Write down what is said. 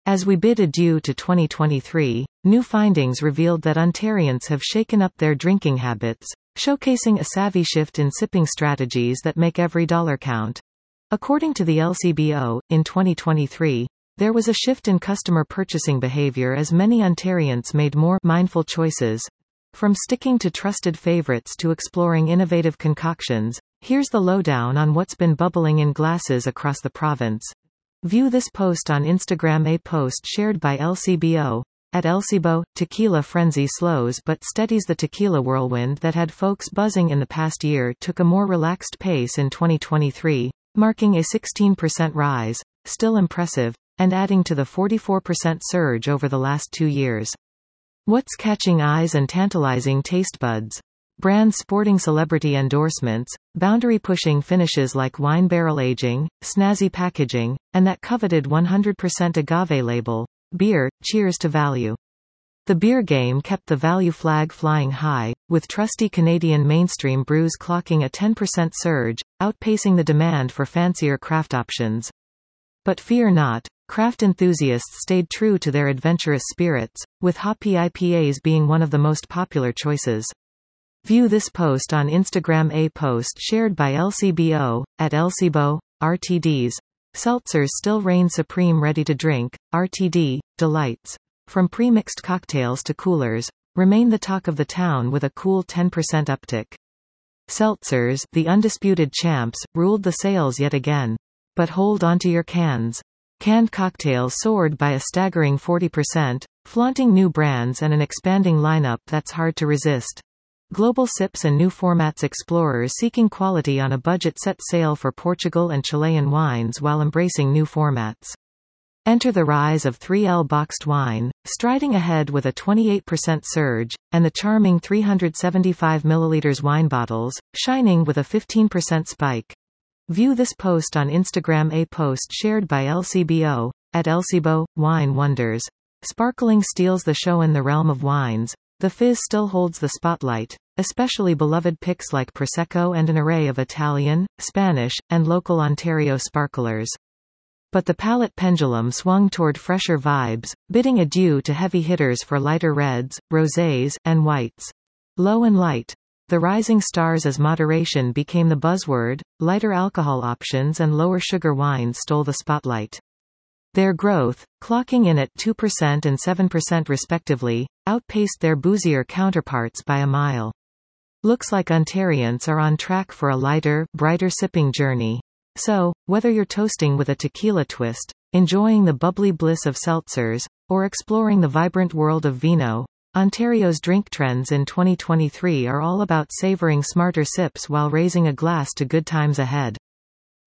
As we bid adieu to 2023, new findings revealed that Ontarians have shaken up their drinking habits, showcasing a savvy shift in sipping strategies that make every dollar count. According to the LCBO, in 2023, there was a shift in customer purchasing behavior as many Ontarians made more mindful choices. From sticking to trusted favorites to exploring innovative concoctions, here's the lowdown on what's been bubbling in glasses across the province. View this post on Instagram. A post shared by LCBO. At LCBO, tequila frenzy slows but steadies. The tequila whirlwind that had folks buzzing in the past year took a more relaxed pace in 2023, marking a 16% rise, still impressive, and adding to the 44% surge over the last 2 years. What's catching eyes and tantalizing taste buds? Brands sporting celebrity endorsements, boundary-pushing finishes like wine barrel aging, snazzy packaging, and that coveted 100% agave label. Beer, cheers to value. The beer game kept the value flag flying high, with trusty Canadian mainstream brews clocking a 10% surge, outpacing the demand for fancier craft options. But fear not, craft enthusiasts stayed true to their adventurous spirits, with hoppy IPAs being one of the most popular choices. View this post on Instagram. A post shared by LCBO. At LCBO, RTDs. Seltzers still reign supreme. Ready to drink, RTD, delights. From pre-mixed cocktails to coolers, remain the talk of the town with a cool 10% uptick. Seltzers, the undisputed champs, ruled the sales yet again. But hold onto your cans. Canned cocktails soared by a staggering 40%, flaunting new brands and an expanding lineup that's hard to resist. Global sips and new formats. Explorers seeking quality on a budget set sail for Portugal and Chilean wines while embracing new formats. Enter the rise of 3L boxed wine, striding ahead with a 28% surge, and the charming 375 ml wine bottles, shining with a 15% spike. View this post on Instagram. A post shared by LCBO. At LCBO, Wine Wonders. Sparkling steals the show in the realm of wines. The fizz still holds the spotlight, especially beloved picks like Prosecco and an array of Italian, Spanish, and local Ontario sparklers. But the palate pendulum swung toward fresher vibes, bidding adieu to heavy hitters for lighter reds, rosés, and whites. Low and light. The rising stars as moderation became the buzzword. Lighter alcohol options and lower sugar wines stole the spotlight. Their growth, clocking in at 2% and 7% respectively, outpaced their boozier counterparts by a mile. Looks like Ontarians are on track for a lighter, brighter sipping journey. So, whether you're toasting with a tequila twist, enjoying the bubbly bliss of seltzers, or exploring the vibrant world of vino, Ontario's drink trends in 2023 are all about savoring smarter sips while raising a glass to good times ahead.